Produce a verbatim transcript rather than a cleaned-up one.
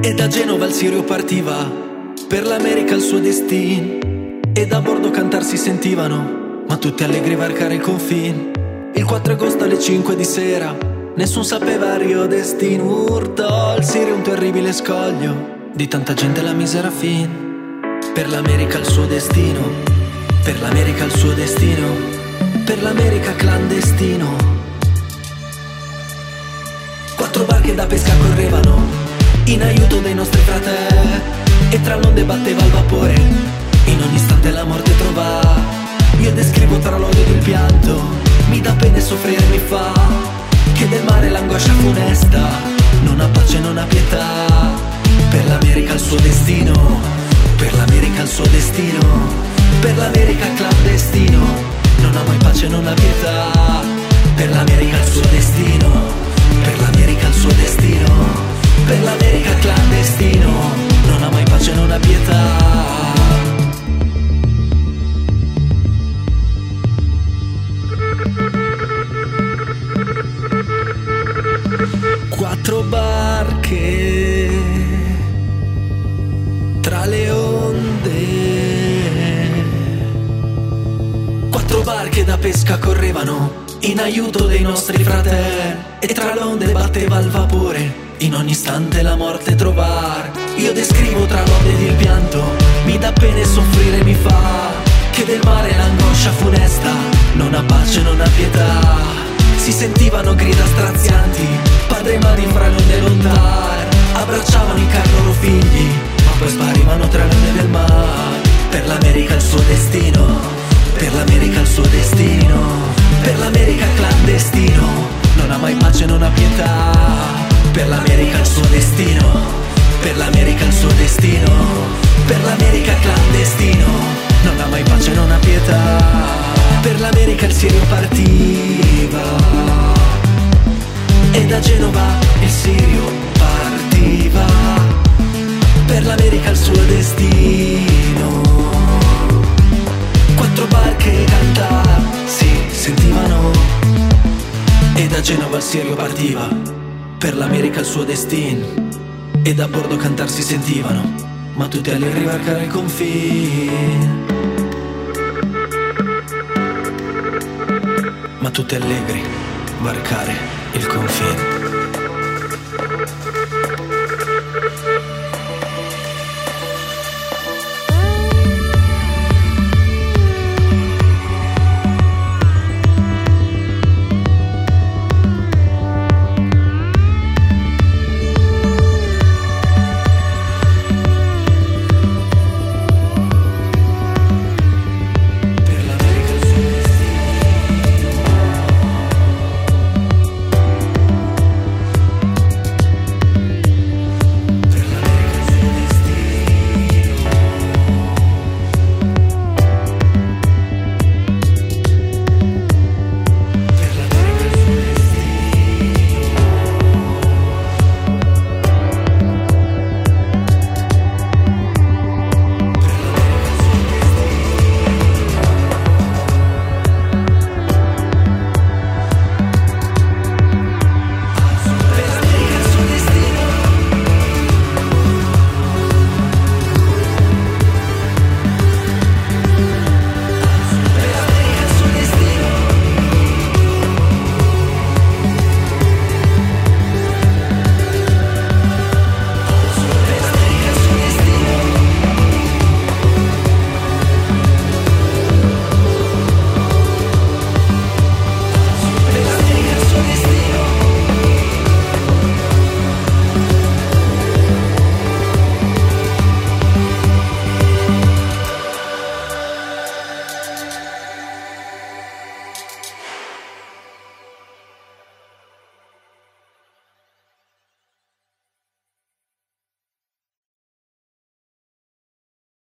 E da Genova il Sirio partiva, per l'America il suo destino. E da bordo cantar si sentivano, ma tutti allegri varcare il confine. Il quattro agosto alle cinque di sera, nessun sapeva Rio destino. Urtò il Sirio un terribile scoglio, di tanta gente la misera fin. Per l'America il suo destino, per l'America il suo destino, per l'America clandestino. Quattro barche da pesca correvano in aiuto dei nostri fratelli, e tra l'onde batteva il vapore, in ogni istante la morte trovava. Io descrivo tra l'odio ed il pianto, mi dà pena e soffrire mi fa, che del mare l'angoscia funesta non ha pace, non ha pietà. Per l'America il suo destino, per l'America il suo destino, per l'America clandestino, non ha mai pace, non ha pietà. Per l'America il suo destino, per l'America il suo destino, per l'America clandestino, non ha mai pace, non ha pietà. Quattro barche tra le onde, quattro barche da pesca correvano in aiuto dei nostri fratelli, e tra le onde batteva il vapore, in ogni istante la morte trovar. Io descrivo tra l'odio ed il pianto, mi dà pena e soffrire mi fa, che del mare l'angoscia funesta non ha pace, non ha pietà. Si sentivano grida strazianti, padre e madri fra le onde lontane, abbracciavano i cari loro figli, ma poi sparivano tra le onde del mare. Per l'America il suo destino, per l'America il suo destino, per l'America clandestino, non ha mai pace, non ha pietà. Per l'America il suo destino, per l'America il suo destino, per l'America clandestino, non ha mai pace, non ha pietà. Per l'America il Sirio partiva, e da Genova il Sirio partiva. Per l'America il suo destino, quattro barche cantare si sentivano, e da Genova il Sirio partiva. Per l'America il suo destino, e da bordo cantar si sentivano, ma tutti allegri varcare il confine. Ma tutti allegri varcare il confine.